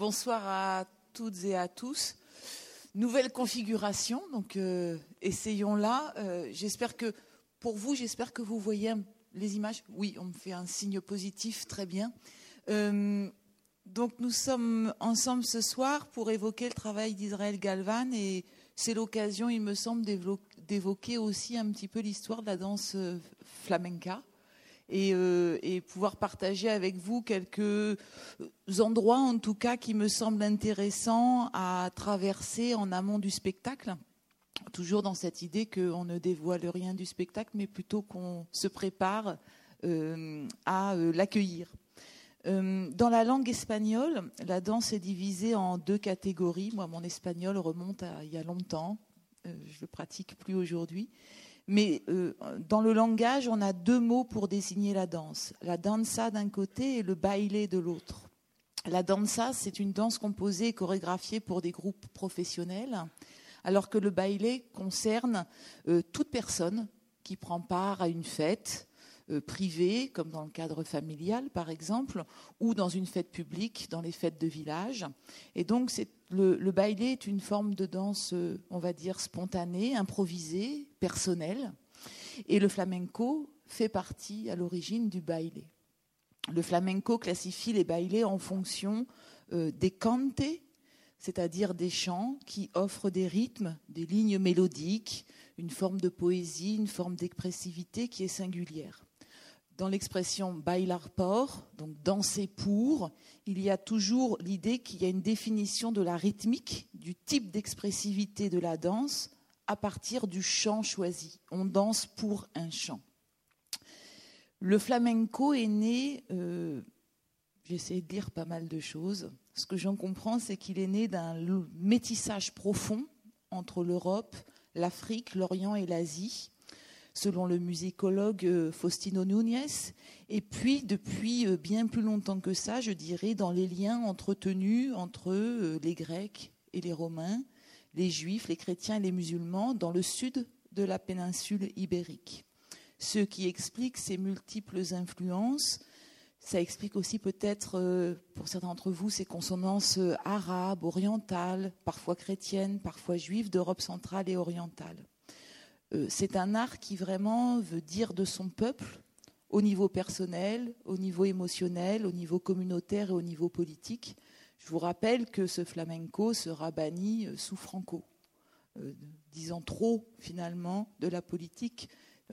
Bonsoir à toutes et à tous. Nouvelle configuration, donc essayons-la. J'espère que vous voyez les images. Oui, on me fait un signe positif, très bien. Donc nous sommes ensemble ce soir pour évoquer le travail d'Israël Galvan et c'est l'occasion, il me semble, d'évoquer aussi un petit peu l'histoire de la danse flamenca. Et pouvoir partager avec vous quelques endroits, en tout cas, qui me semblent intéressants à traverser en amont du spectacle. Toujours dans cette idée qu'on ne dévoile rien du spectacle, mais plutôt qu'on se prépare à l'accueillir. Dans la langue espagnole, la danse est divisée en deux catégories. Moi, mon espagnol remonte à il y a longtemps. Je ne le pratique plus aujourd'hui. Mais dans le langage, on a deux mots pour désigner la danse. La danza d'un côté et le baile de l'autre. La danza, c'est une danse composée et chorégraphiée pour des groupes professionnels, alors que le baile concerne toute personne qui prend part à une fête privée, comme dans le cadre familial par exemple, ou dans une fête publique, dans les fêtes de village. Et donc le baile est une forme de danse, on va dire, spontanée, improvisée, personnelle. Et le flamenco fait partie à l'origine du baile. Le flamenco classifie les bailés en fonction des cantes, c'est-à-dire des chants qui offrent des rythmes, des lignes mélodiques, une forme de poésie, une forme d'expressivité qui est singulière. Dans l'expression bailar por, donc danser pour, il y a toujours l'idée qu'il y a une définition de la rythmique, du type d'expressivité de la danse à partir du chant choisi. On danse pour un chant. Le flamenco est né, j'essaie de dire pas mal de choses. Ce que j'en comprends, c'est qu'il est né d'un métissage profond entre l'Europe, l'Afrique, l'Orient et l'Asie, selon le musicologue Faustino Núñez, et puis depuis bien plus longtemps que ça, je dirais, dans les liens entretenus entre les Grecs et les Romains, les Juifs, les chrétiens et les musulmans, dans le sud de la péninsule ibérique. Ce qui explique ces multiples influences, ça explique aussi peut-être, pour certains d'entre vous, ces consonances arabes, orientales, parfois chrétiennes, parfois juives, d'Europe centrale et orientale. C'est un art qui vraiment veut dire de son peuple, au niveau personnel, au niveau émotionnel, au niveau communautaire et au niveau politique. Je vous rappelle que ce flamenco sera banni sous Franco, disant trop finalement de la politique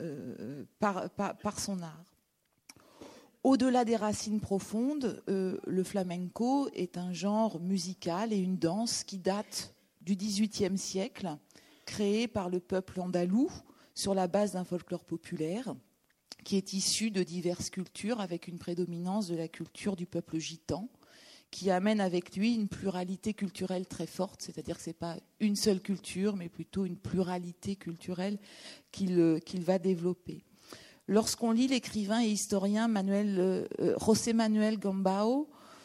par son art. Au-delà des racines profondes, le flamenco est un genre musical et une danse qui date du XVIIIe siècle, créé par le peuple andalou sur la base d'un folklore populaire qui est issu de diverses cultures avec une prédominance de la culture du peuple gitan qui amène avec lui une pluralité culturelle très forte, c'est-à-dire que ce n'est pas une seule culture mais plutôt une pluralité culturelle qu'il va développer. Lorsqu'on lit l'écrivain et historien José Manuel Gamboa,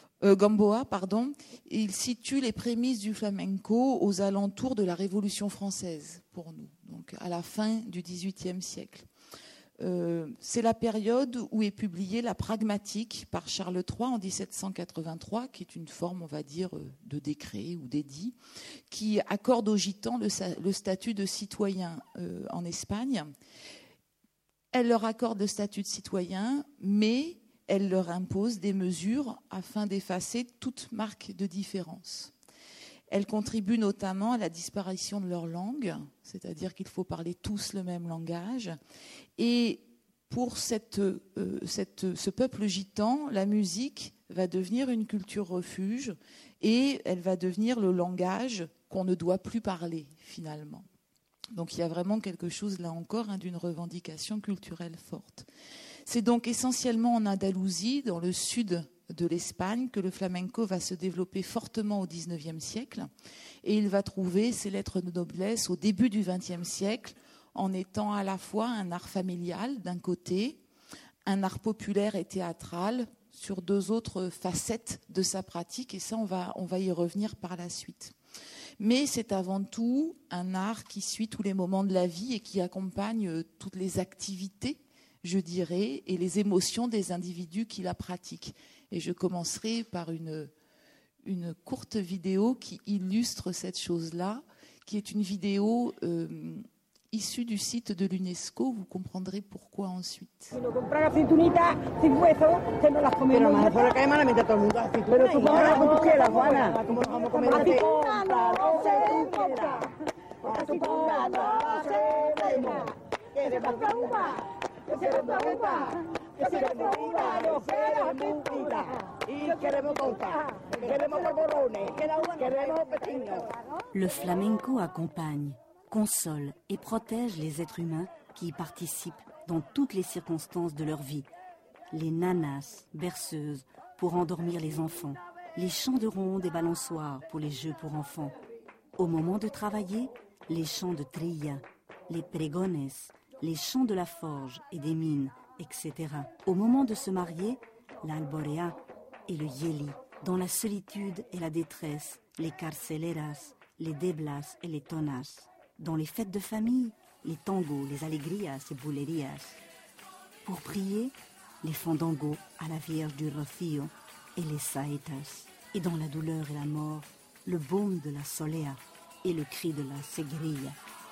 il situe les prémices du flamenco aux alentours de la Révolution française, pour nous, donc à la fin du XVIIIe siècle. C'est la période où est publiée la Pragmatique par Charles III en 1783, qui est une forme, on va dire, de décret ou d'édit, qui accorde aux gitans le statut de citoyen en Espagne. Elle leur accorde le statut de citoyen, mais elle leur impose des mesures afin d'effacer toute marque de différence. Elle contribue notamment à la disparition de leur langue, c'est-à-dire qu'il faut parler tous le même langage. Et pour ce peuple gitan, la musique va devenir une culture refuge et elle va devenir le langage qu'on ne doit plus parler finalement. Donc il y a vraiment quelque chose là encore d'une revendication culturelle forte. C'est donc essentiellement en Andalousie, dans le sud de l'Espagne, que le flamenco va se développer fortement au XIXe siècle. Et il va trouver ses lettres de noblesse au début du XXe siècle, en étant à la fois un art familial d'un côté, un art populaire et théâtral sur deux autres facettes de sa pratique. Et ça, on va y revenir par la suite. Mais c'est avant tout un art qui suit tous les moments de la vie et qui accompagne toutes les activités, je dirais, et les émotions des individus qui la pratiquent. Et je commencerai par une une courte vidéo qui illustre cette chose-là, qui est une vidéo issue du site de l'UNESCO. Vous comprendrez pourquoi ensuite. Le flamenco accompagne, console et protège les êtres humains qui y participent dans toutes les circonstances de leur vie. Les nanas, berceuses, pour endormir les enfants, les chants de ronde et balançoires pour les jeux pour enfants. Au moment de travailler, les chants de trilla, les pregones, les chants de la forge et des mines, etc. Au moment de se marier, l'alborea et le yeli. Dans la solitude et la détresse, les carceleras, les deblas et les tonas. Dans les fêtes de famille, les tangos, les alegrias et bulerías. Pour prier, les fandangos à la Vierge du Rocío et les saetas. Et dans la douleur et la mort, le baume de la solea et le cri de la segrilla.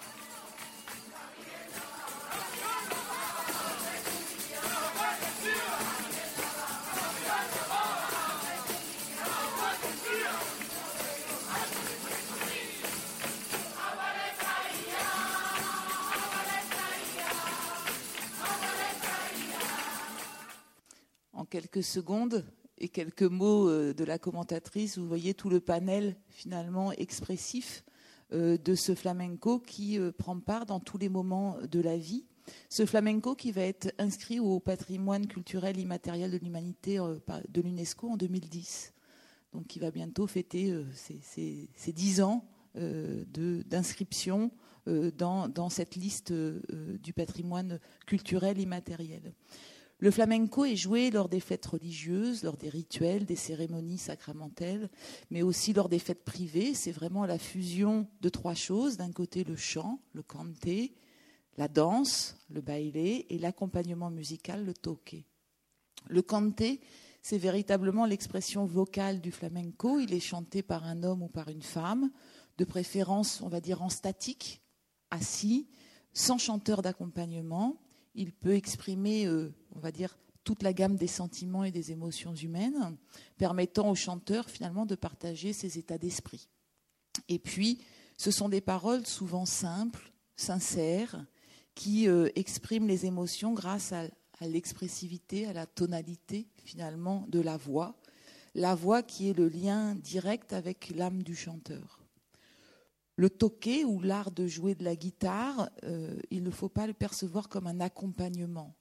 En quelques secondes et quelques mots de la commentatrice, vous voyez tout le panel finalement expressif de ce flamenco qui prend part dans tous les moments de la vie. Ce flamenco qui va être inscrit au patrimoine culturel immatériel de l'humanité de l'UNESCO en 2010. Donc qui va bientôt fêter ses 10 ans d'inscription dans cette liste du patrimoine culturel immatériel. Le flamenco est joué lors des fêtes religieuses, lors des rituels, des cérémonies sacramentelles, mais aussi lors des fêtes privées. C'est vraiment la fusion de 3 choses. D'un côté, le chant, le cante, la danse, le baile, et l'accompagnement musical, le toque. Le cante, c'est véritablement l'expression vocale du flamenco. Il est chanté par un homme ou par une femme, de préférence, on va dire, en statique, assis, sans chanteur d'accompagnement. Il peut exprimer, on va dire, toute la gamme des sentiments et des émotions humaines, permettant au chanteur, finalement, de partager ses états d'esprit. Et puis, ce sont des paroles souvent simples, sincères, qui expriment les émotions grâce à l'expressivité, à la tonalité, finalement, de la voix. La voix qui est le lien direct avec l'âme du chanteur. Le toque, ou l'art de jouer de la guitare, il ne faut pas le percevoir comme un accompagnement.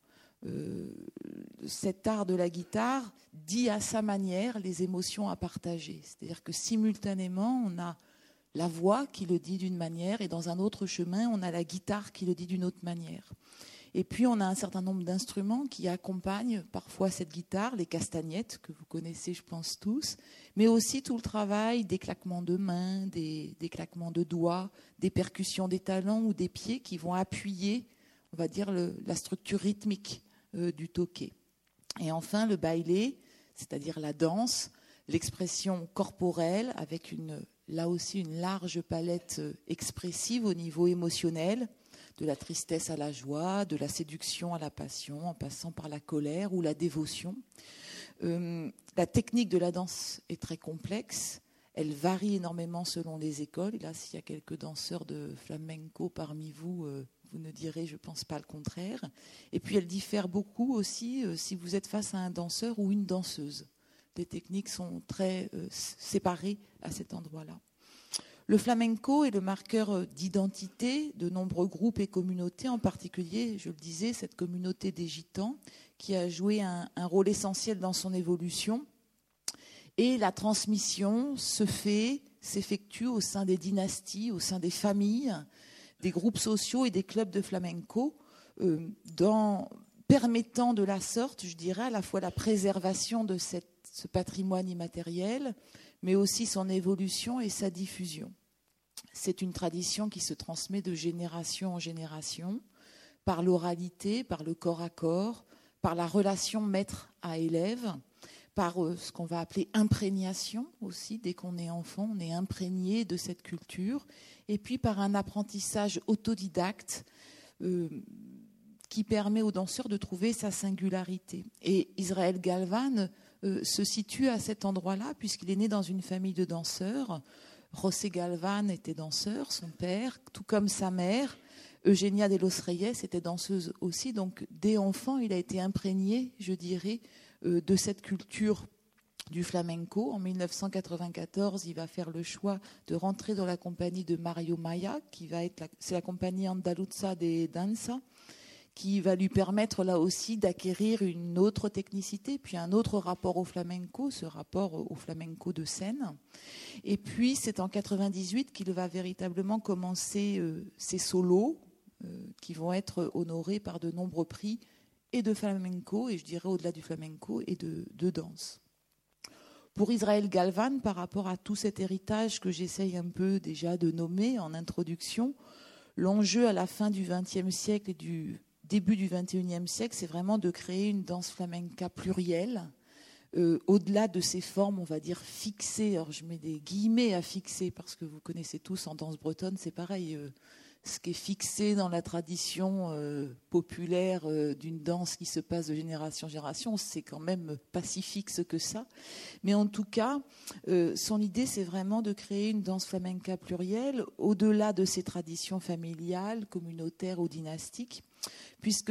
Cet art de la guitare dit à sa manière les émotions à partager. C'est-à-dire que simultanément, on a la voix qui le dit d'une manière et dans un autre chemin, on a la guitare qui le dit d'une autre manière. Et puis, on a un certain nombre d'instruments qui accompagnent parfois cette guitare, les castagnettes, que vous connaissez, je pense, tous, mais aussi tout le travail des claquements de mains, des claquements de doigts, des percussions des talons ou des pieds qui vont appuyer, on va dire, la structure rythmique du toque. Et enfin, le baile, c'est-à-dire la danse, l'expression corporelle avec là aussi une large palette expressive au niveau émotionnel, de la tristesse à la joie, de la séduction à la passion, en passant par la colère ou la dévotion. La technique de la danse est très complexe. Elle varie énormément selon les écoles. Et là, s'il y a quelques danseurs de flamenco parmi vous, vous ne direz, je pense, pas le contraire. Et puis, elle diffère beaucoup aussi si vous êtes face à un danseur ou une danseuse. Les techniques sont très séparées à cet endroit-là. Le flamenco est le marqueur d'identité de nombreux groupes et communautés, en particulier, je le disais, cette communauté des Gitans, qui a joué un rôle essentiel dans son évolution. Et la transmission s'effectue au sein des dynasties, au sein des familles, des groupes sociaux et des clubs de flamenco, permettant de la sorte, je dirais, à la fois la préservation de ce patrimoine immatériel, mais aussi son évolution et sa diffusion. C'est une tradition qui se transmet de génération en génération, par l'oralité, par le corps à corps, par la relation maître à élève, par ce qu'on va appeler imprégnation aussi. Dès qu'on est enfant, on est imprégné de cette culture. Et puis par un apprentissage autodidacte qui permet aux danseurs de trouver sa singularité. Et Israël Galvan se situe à cet endroit-là, puisqu'il est né dans une famille de danseurs. José Galvan était danseur, son père, tout comme sa mère. Eugenia de los Reyes était danseuse aussi. Donc, dès enfant, il a été imprégné, je dirais, de cette culture du flamenco. En 1994, il va faire le choix de rentrer dans la compagnie de Mario Maya, c'est la compagnie Andaluza de Danza, qui va lui permettre là aussi d'acquérir une autre technicité, puis un autre rapport au flamenco, ce rapport au flamenco de scène. Et puis c'est en 98 qu'il va véritablement commencer ses solos, qui vont être honorés par de nombreux prix, et de flamenco, et je dirais au-delà du flamenco, et de danse. Pour Israël Galvan, par rapport à tout cet héritage que j'essaye un peu déjà de nommer en introduction, l'enjeu à la fin du XXe siècle et du début du XXIe siècle, c'est vraiment de créer une danse flamenca plurielle, au-delà de ces formes, on va dire, fixées. Alors je mets des guillemets à fixer, parce que vous connaissez tous en danse bretonne, c'est pareil. Ce qui est fixé dans la tradition populaire d'une danse qui se passe de génération en génération, c'est quand même pas si fixe que ça. Mais en tout cas, son idée, c'est vraiment de créer une danse flamenca plurielle, au-delà de ces traditions familiales, communautaires ou dynastiques, puisque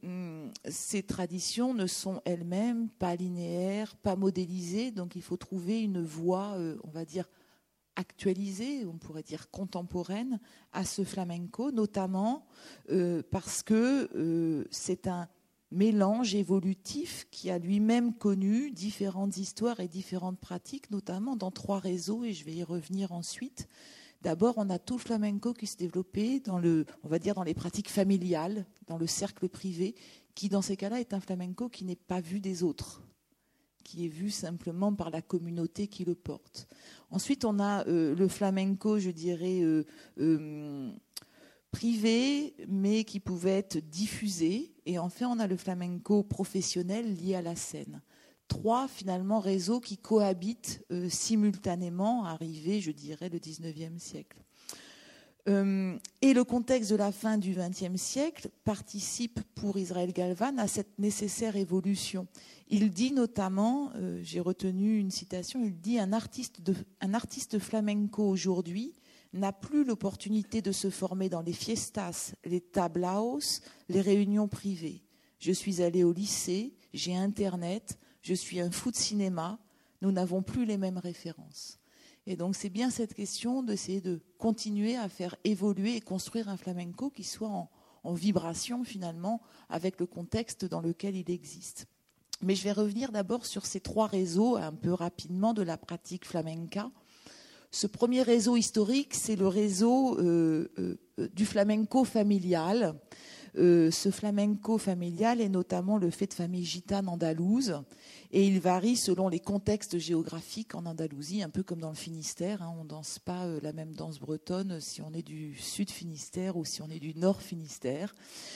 ces traditions ne sont elles-mêmes pas linéaires, pas modélisées, donc il faut trouver une voie, on va dire, actualisée, on pourrait dire contemporaine, à ce flamenco, notamment parce que c'est un mélange évolutif qui a lui-même connu différentes histoires et différentes pratiques, notamment dans 3 réseaux, et je vais y revenir ensuite. D'abord, on a tout le flamenco qui s'est développé on va dire dans les pratiques familiales, dans le cercle privé, qui dans ces cas-là est un flamenco qui n'est pas vu des autres, qui est vu simplement par la communauté qui le porte. Ensuite, on a le flamenco, je dirais, privé, mais qui pouvait être diffusé. Et enfin, on a le flamenco professionnel lié à la scène. 3, finalement, réseaux qui cohabitent simultanément, arrivés, je dirais, le 19e siècle. Et le contexte de la fin du XXe siècle participe pour Israël Galvan à cette nécessaire évolution. Il dit notamment, j'ai retenu une citation, il dit un artiste flamenco aujourd'hui n'a plus l'opportunité de se former dans les fiestas, les tablaos, les réunions privées. Je suis allé au lycée, j'ai Internet, je suis un fou de cinéma, nous n'avons plus les mêmes références. Et donc c'est bien cette question d'essayer de continuer à faire évoluer et construire un flamenco qui soit en vibration finalement avec le contexte dans lequel il existe. Mais je vais revenir d'abord sur ces 3 réseaux un peu rapidement de la pratique flamenca. Ce premier réseau historique, c'est le réseau du flamenco familial. Ce flamenco familial est notamment le fait de famille gitane andalouse, et il varie selon les contextes géographiques en Andalousie, un peu comme dans le Finistère. On ne danse pas la même danse bretonne si on est du sud Finistère ou si on est du nord Finistère.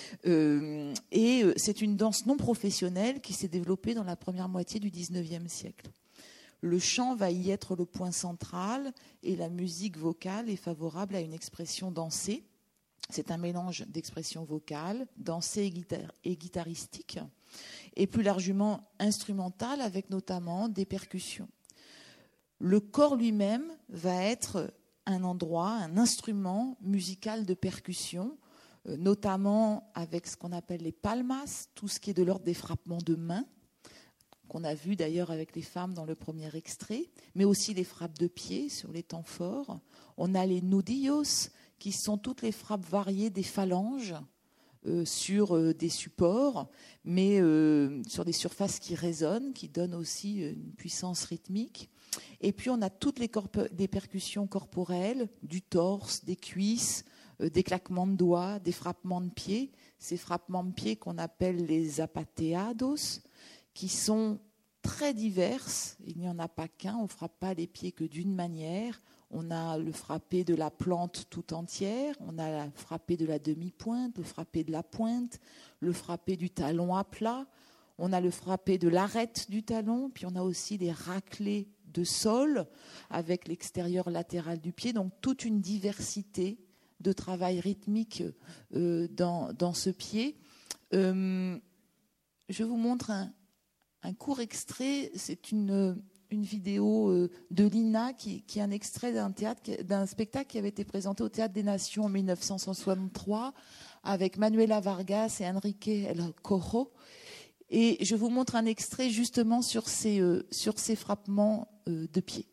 Et c'est une danse non professionnelle qui s'est développée dans la première moitié du XIXe siècle. Le chant va y être le point central et la musique vocale est favorable à une expression dansée. C'est un mélange d'expression vocale, dansée et guitaristique, et plus largement instrumentale avec notamment des percussions. Le corps lui-même va être un endroit, un instrument musical de percussion, notamment avec ce qu'on appelle les palmas, tout ce qui est de l'ordre des frappements de main, qu'on a vu d'ailleurs avec les femmes dans le premier extrait, mais aussi les frappes de pied sur les temps forts. On a les nudillos, qui sont toutes les frappes variées des phalanges sur des supports, mais sur des surfaces qui résonnent, qui donnent aussi une puissance rythmique. Et puis on a toutes des percussions corporelles, du torse, des cuisses, des claquements de doigts, des frappements de pieds. Ces frappements de pieds qu'on appelle les zapateados, qui sont très diverses. Il n'y en a pas qu'un, on ne frappe pas les pieds que d'une manière. On a le frappé de la plante tout entière, on a le frappé de la demi-pointe, le frappé de la pointe, le frappé du talon à plat. on a le frappé de l'arête du talon, puis on a aussi des raclés de sol avec l'extérieur latéral du pied, donc toute une diversité de travail rythmique dans ce pied. Je vous montre un court extrait, c'est une vidéo de Lina qui est un extrait d'un spectacle qui avait été présenté au Théâtre des Nations en 1963 avec Manuela Vargas et Enrique El Cojo. Et je vous montre un extrait justement sur ces frappements de pied.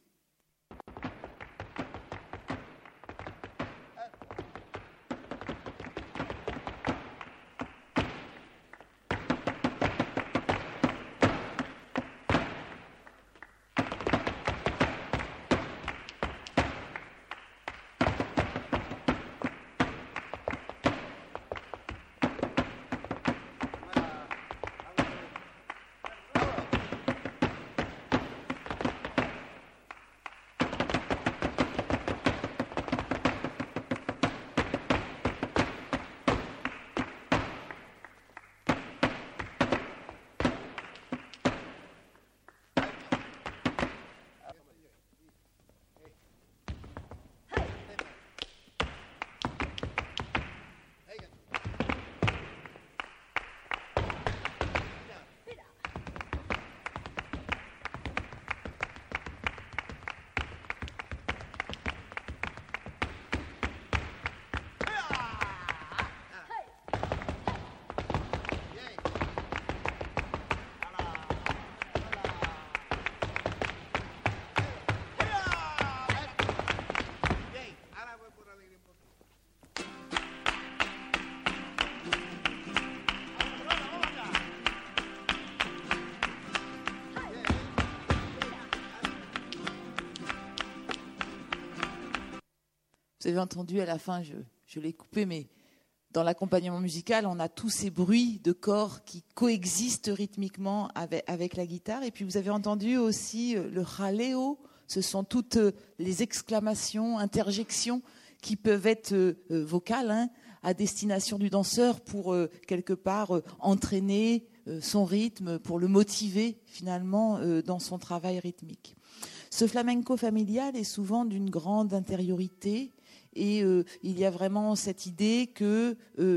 Vous avez entendu à la fin, je l'ai coupé, mais dans l'accompagnement musical, on a tous ces bruits de corps qui coexistent rythmiquement avec la guitare. Et puis vous avez entendu aussi le jaleo, ce sont toutes les exclamations, interjections qui peuvent être vocales à destination du danseur pour quelque part entraîner son rythme, pour le motiver finalement dans son travail rythmique. Ce flamenco familial est souvent d'une grande intériorité. Et il y a vraiment cette idée que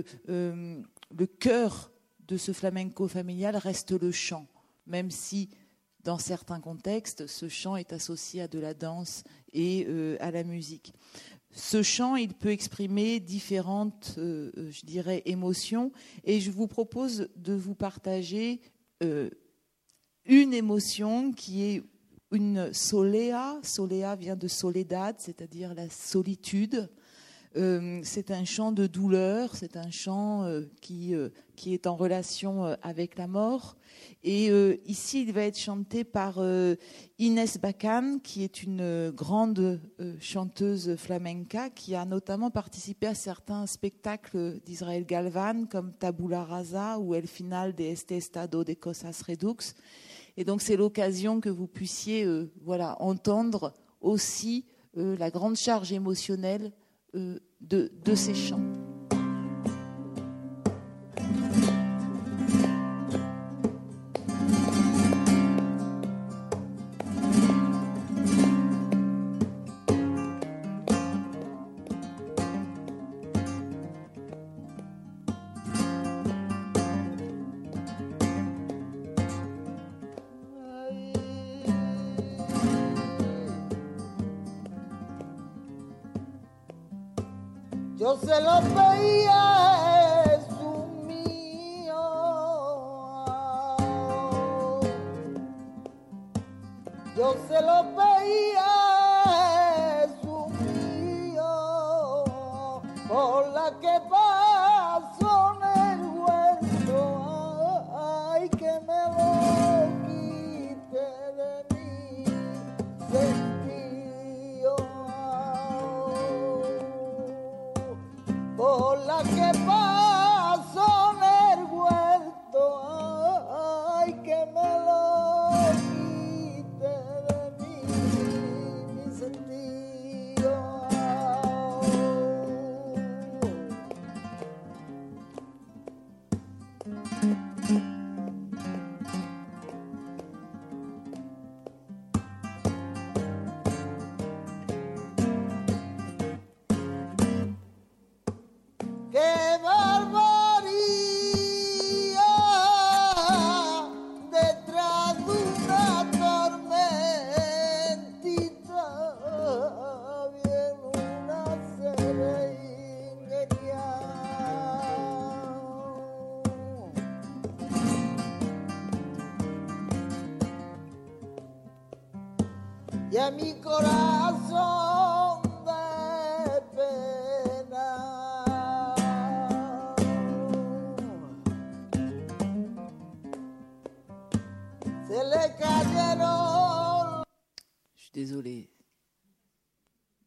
le cœur de ce flamenco familial reste le chant, même si dans certains contextes, ce chant est associé à de la danse et à la musique. Ce chant, il peut exprimer différentes, je dirais, émotions. Et je vous propose de vous partager une émotion qui est une solea. Solea vient de soledad, c'est-à-dire la solitude. C'est un chant de douleur, c'est un chant qui est en relation avec la mort. Et ici, il va être chanté par Inès Bacan, qui est une grande chanteuse flamenca, qui a notamment participé à certains spectacles d'Israël Galvan, comme Tabula Rasa ou El Final de este estado de cosas redux. Et donc, c'est l'occasion que vous puissiez entendre aussi la grande charge émotionnelle de ces chants. Yo se lo veía, Jesús mío. Yo se lo veía, Jesús mío, por la que pasó en el huerto. Ay, que me lo quite de mí, sentido. Por la que pasó en el huerto, ay, que me lo quite de mí, mi sentido.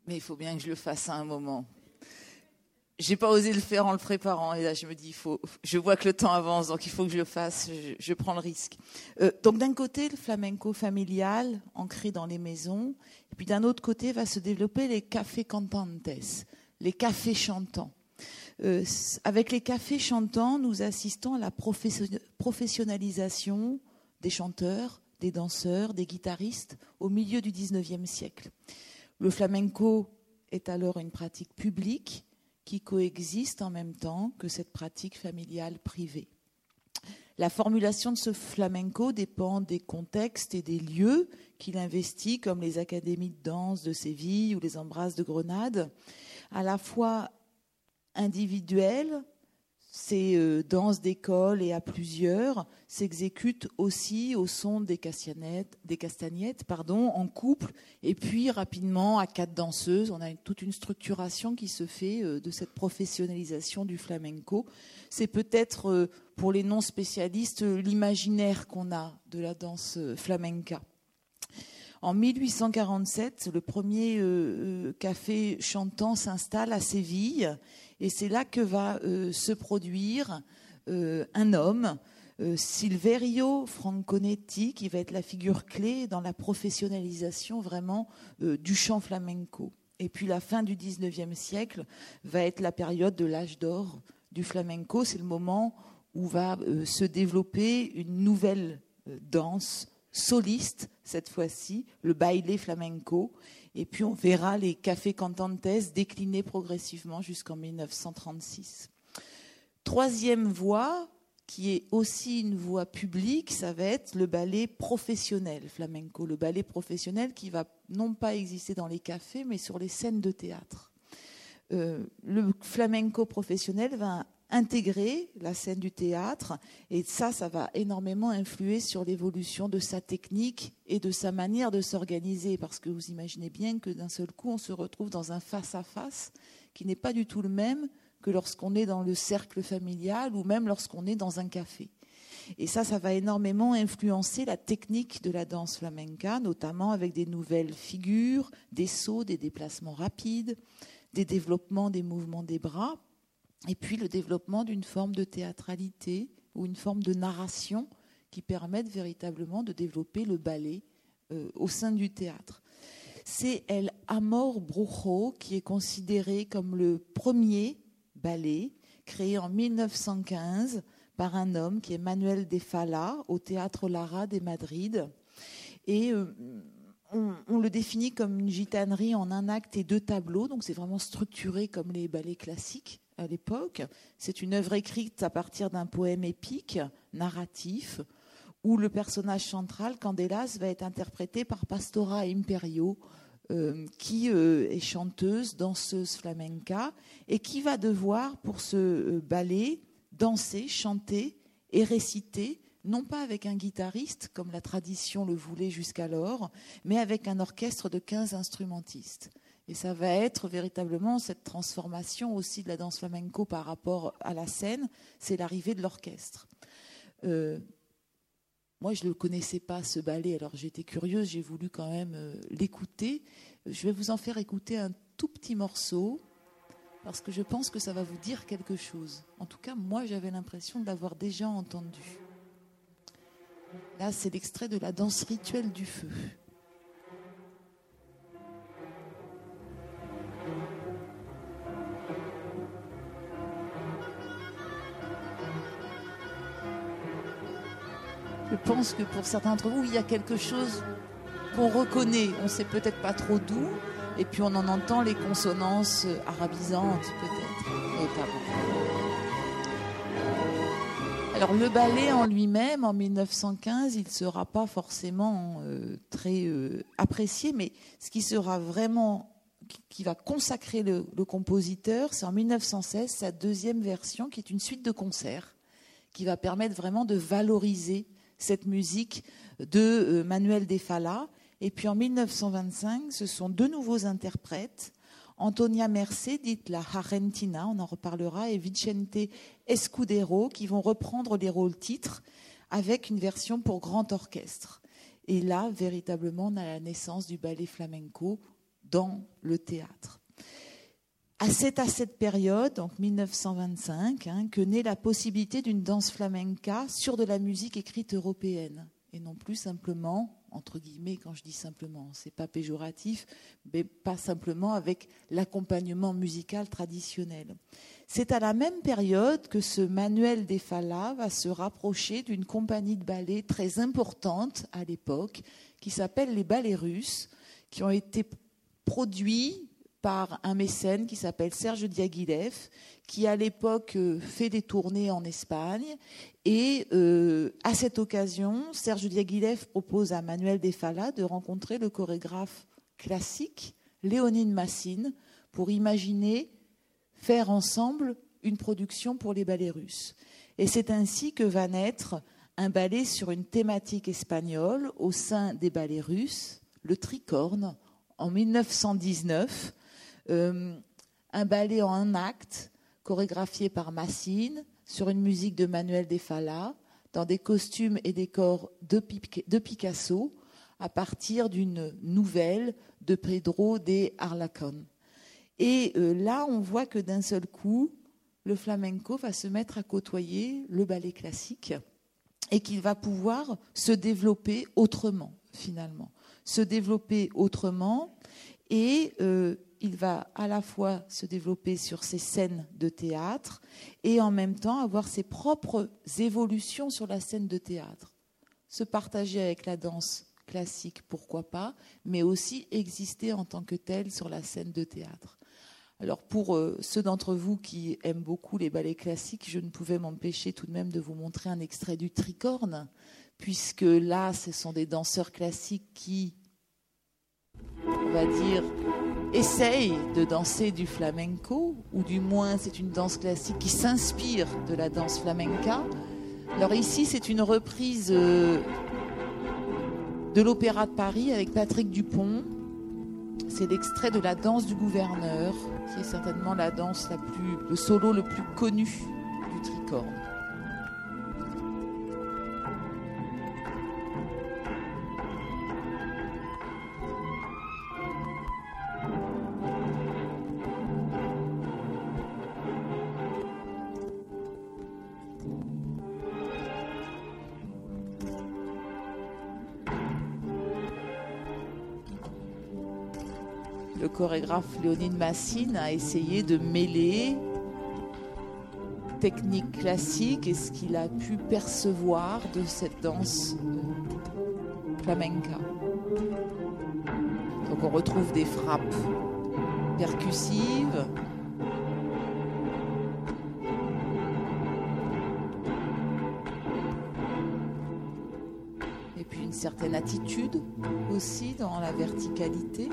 Mais il faut bien que je le fasse à un moment. J'ai pas osé le faire en le préparant. Et là, je me dis, je vois que le temps avance, donc il faut que je le fasse. Je prends le risque. Donc d'un côté, le flamenco familial, ancré dans les maisons. Et puis d'un autre côté, va se développer les cafés cantantes, les cafés chantants. Avec les cafés chantants, nous assistons à la professionnalisation des chanteurs, des danseurs, des guitaristes au milieu du XIXe siècle. Le flamenco est alors une pratique publique qui coexiste en même temps que cette pratique familiale privée. La formulation de ce flamenco dépend des contextes et des lieux qu'il investit, comme les académies de danse de Séville ou les Embrasses de Grenade. À la fois individuelles, ces danses d'école et à plusieurs s'exécutent aussi au son des castagnettes, en couple, et puis rapidement à 4 danseuses. On a toute une structuration qui se fait de cette professionnalisation du flamenco. C'est peut-être, pour les non-spécialistes, l'imaginaire qu'on a de la danse flamenca. En 1847, le premier café chantant s'installe à Séville, et c'est là que va se produire un homme, Silverio Franconetti, qui va être la figure clé dans la professionnalisation vraiment du chant flamenco. Et puis la fin du XIXe siècle va être la période de l'âge d'or du flamenco. C'est le moment où va se développer une nouvelle danse soliste, cette fois-ci, le baile flamenco. Et puis on verra les cafés cantantes décliner progressivement jusqu'en 1936. Troisième voie, qui est aussi une voie publique, ça va être le ballet professionnel flamenco. Le ballet professionnel qui va non pas exister dans les cafés, mais sur les scènes de théâtre. Le flamenco professionnel va intégrer la scène du théâtre, et ça va énormément influer sur l'évolution de sa technique et de sa manière de s'organiser, parce que vous imaginez bien que d'un seul coup on se retrouve dans un face-à-face qui n'est pas du tout le même que lorsqu'on est dans le cercle familial ou même lorsqu'on est dans un café. Et ça va énormément influencer la technique de la danse flamenca, notamment avec des nouvelles figures, des sauts, des déplacements rapides, des développements des mouvements des bras, et puis le développement d'une forme de théâtralité ou une forme de narration qui permettent véritablement de développer le ballet au sein du théâtre. C'est El Amor Brujo qui est considéré comme le premier ballet créé en 1915 par un homme qui est Manuel de Falla au Théâtre Lara de Madrid. Et on le définit comme une gitanerie en un acte et 2 tableaux, donc c'est vraiment structuré comme les ballets classiques à l'époque. C'est une œuvre écrite à partir d'un poème épique, narratif, où le personnage central, Candelas, va être interprété par Pastora Imperio, qui est chanteuse, danseuse flamenca, et qui va devoir, pour ce ballet, danser, chanter et réciter, non pas avec un guitariste, comme la tradition le voulait jusqu'alors, mais avec un orchestre de 15 instrumentistes. Et ça va être véritablement cette transformation aussi de la danse flamenco par rapport à la scène, c'est l'arrivée de l'orchestre. Moi, je ne le connaissais pas, ce ballet, alors j'étais curieuse, j'ai voulu quand même l'écouter. Je vais vous en faire écouter un tout petit morceau, parce que je pense que ça va vous dire quelque chose. En tout cas, moi, j'avais l'impression de l'avoir déjà entendu. Là, c'est l'extrait de la danse rituelle du feu. Je pense que pour certains d'entre vous, il y a quelque chose qu'on reconnaît. On ne sait peut-être pas trop d'où, et puis on en entend les consonances arabisantes, peut-être, notamment. Alors le ballet en lui-même, en 1915, il ne sera pas forcément très apprécié, mais ce qui sera vraiment, qui va consacrer le compositeur, c'est en 1916, sa deuxième version, qui est une suite de concerts, qui va permettre vraiment de valoriser cette musique de Manuel de Falla. Et puis en 1925, ce sont 2 nouveaux interprètes, Antonia Mercé, dite la Argentina, on en reparlera, et Vicente Escudero, qui vont reprendre les rôles titres avec une version pour grand orchestre. Et là, véritablement, on a la naissance du ballet flamenco dans le théâtre. C'est à cette période, donc 1925, que naît la possibilité d'une danse flamenca sur de la musique écrite européenne, et non plus simplement, entre guillemets, quand je dis simplement, c'est pas péjoratif, mais pas simplement avec l'accompagnement musical traditionnel. C'est à la même période que ce Manuel de Falla va se rapprocher d'une compagnie de ballet très importante à l'époque, qui s'appelle les Ballets Russes, qui ont été produits par un mécène qui s'appelle Serge Diaghilev, qui à l'époque fait des tournées en Espagne. Et à cette occasion, Serge Diaghilev propose à Manuel de Falla de rencontrer le chorégraphe classique Léonine Massine pour imaginer faire ensemble une production pour les ballets russes. Et c'est ainsi que va naître un ballet sur une thématique espagnole au sein des ballets russes, le Tricorne, en 1919. Un ballet en un acte, chorégraphié par Massine, sur une musique de Manuel de Falla, dans des costumes et décors de Picasso, à partir d'une nouvelle de Pedro de Arlacón. Et là, on voit que d'un seul coup, le flamenco va se mettre à côtoyer le ballet classique et qu'il va pouvoir se développer autrement, finalement. Se développer autrement et il va à la fois se développer sur ces scènes de théâtre et en même temps avoir ses propres évolutions sur la scène de théâtre. Se partager avec la danse classique, pourquoi pas, mais aussi exister en tant que tel sur la scène de théâtre. Alors pour ceux d'entre vous qui aiment beaucoup les ballets classiques, je ne pouvais m'empêcher tout de même de vous montrer un extrait du Tricorne, puisque là, ce sont des danseurs classiques qui, on va dire, essayent de danser du flamenco, ou du moins c'est une danse classique qui s'inspire de la danse flamenca. Alors ici, c'est une reprise de l'Opéra de Paris avec Patrick Dupont. C'est l'extrait de la danse du gouverneur, qui est certainement la danse le solo le plus connu du Tricorne. Le chorégraphe Léonine Massine a essayé de mêler technique classique et ce qu'il a pu percevoir de cette danse flamenca. Donc on retrouve des frappes percussives, et puis une certaine attitude aussi dans la verticalité.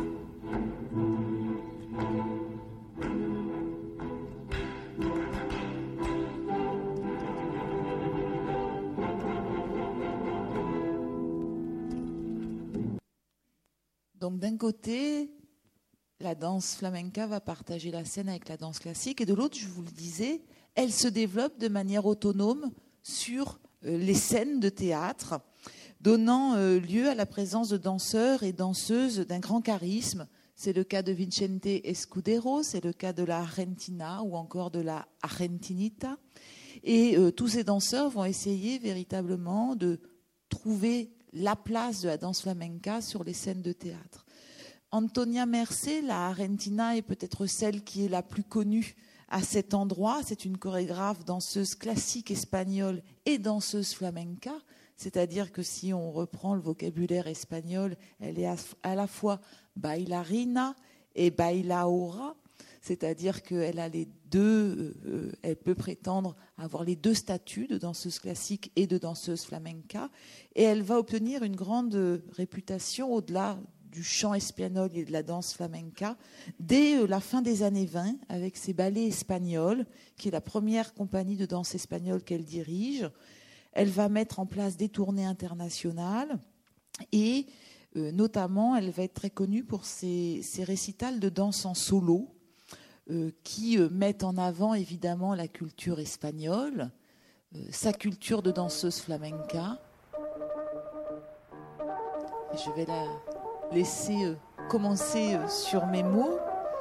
Donc d'un côté, la danse flamenca va partager la scène avec la danse classique, et de l'autre, je vous le disais, elle se développe de manière autonome sur les scènes de théâtre, donnant lieu à la présence de danseurs et danseuses d'un grand charisme. C'est le cas de Vicente Escudero, c'est le cas de la Argentina ou encore de la Argentinita. Et tous ces danseurs vont essayer véritablement de trouver la place de la danse flamenca sur les scènes de théâtre. Antonia Mercé, la Argentina, est peut-être celle qui est la plus connue à cet endroit. C'est une chorégraphe, danseuse classique espagnole et danseuse flamenca. C'est-à-dire que si on reprend le vocabulaire espagnol, elle est à la fois bailarina et bailaora. C'est-à-dire qu'elle a les deux, elle peut prétendre avoir les deux statuts de danseuse classique et de danseuse flamenca, et elle va obtenir une grande réputation au-delà du chant espagnol et de la danse flamenca dès la fin des années 20 avec ses ballets espagnols, qui est la première compagnie de danse espagnole qu'elle dirige. Elle va mettre en place des tournées internationales et notamment elle va être très connue pour ses récitals de danse en solo, qui mettent en avant évidemment la culture espagnole, sa culture de danseuse flamenca. Et je vais laisser commencer sur mes mots.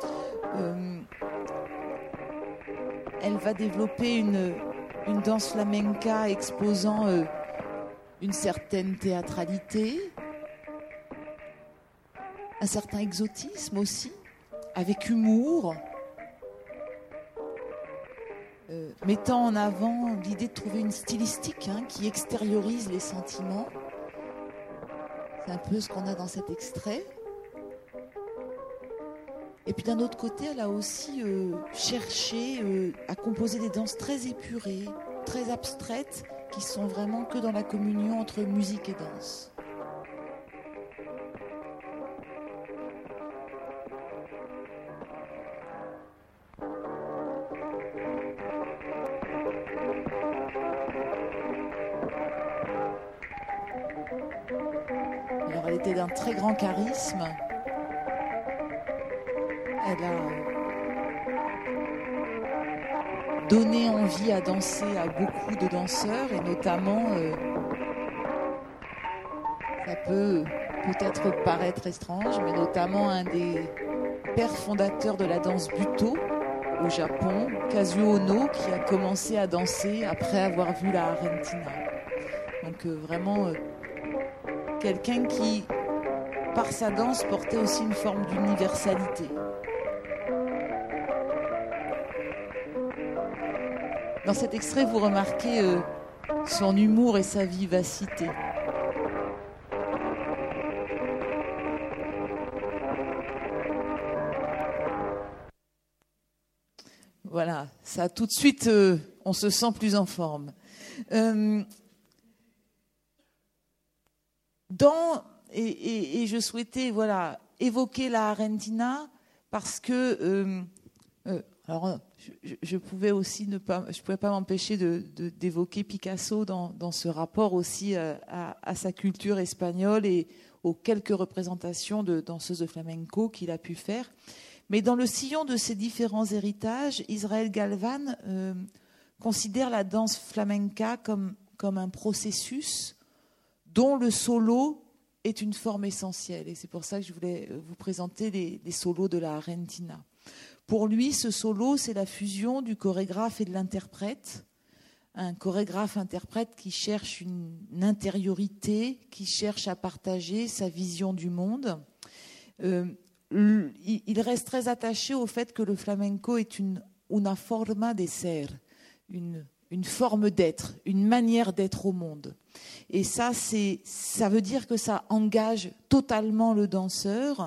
Elle va développer une danse flamenca exposant une certaine théâtralité, un certain exotisme aussi, avec humour, mettant en avant l'idée de trouver une stylistique qui extériorise les sentiments. C'est un peu ce qu'on a dans cet extrait. Et puis d'un autre côté, elle a aussi cherché à composer des danses très épurées, très abstraites, qui sont vraiment que dans la communion entre musique et danse. Alors elle était d'un très grand charisme. Elle a donné envie à danser à beaucoup de danseurs et notamment, ça peut peut-être paraître étrange, mais notamment un des pères fondateurs de la danse Buto au Japon, Kazuo Ono, qui a commencé à danser après avoir vu la Argentina. Donc vraiment quelqu'un qui, par sa danse, portait aussi une forme d'universalité. Dans cet extrait, vous remarquez son humour et sa vivacité. Voilà, ça tout de suite, on se sent plus en forme. Et je souhaitais évoquer la Argentina parce que alors je pouvais aussi je pouvais pas m'empêcher d'évoquer Picasso dans ce rapport aussi à sa culture espagnole et aux quelques représentations de danseuses de flamenco qu'il a pu faire. Mais dans le sillon de ces différents héritages, Israël Galvan considère la danse flamenca comme un processus dont le solo est une forme essentielle. Et c'est pour ça que je voulais vous présenter les solos de la Argentina. Pour lui, ce solo, c'est la fusion du chorégraphe et de l'interprète. Un chorégraphe-interprète qui cherche une intériorité, qui cherche à partager sa vision du monde. Il reste très attaché au fait que le flamenco est una forma de ser, une forme d'être, une manière d'être au monde. Et ça veut dire que ça engage totalement le danseur